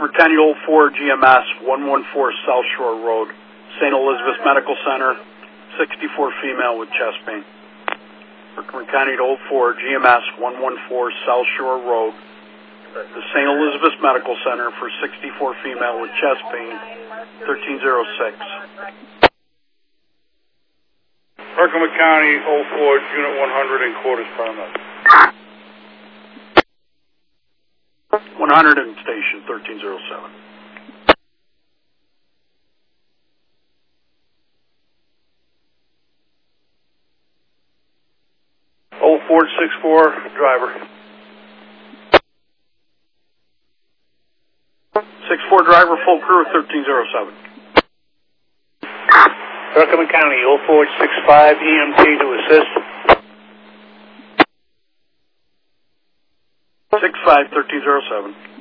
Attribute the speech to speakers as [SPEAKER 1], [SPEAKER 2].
[SPEAKER 1] Hartford County Old Ford GMS 114 South Shore Road, St. Elizabeth Medical Center, 64 female with chest pain. Hartford County Old Ford GMS 114 South Shore Road, the St. Elizabeth Medical Center for 64 female with chest pain, 1306.
[SPEAKER 2] Herkimer County, Old Ford, Unit 100 in quarters paramedic.
[SPEAKER 1] 100 in station, 1307.
[SPEAKER 2] Old Ford 6-4, driver.
[SPEAKER 1] 6-4 driver, full crew, 1307.
[SPEAKER 2] Herkimer County, Old Ford 6-5, EMT to assist.
[SPEAKER 1] 6-5, 1307.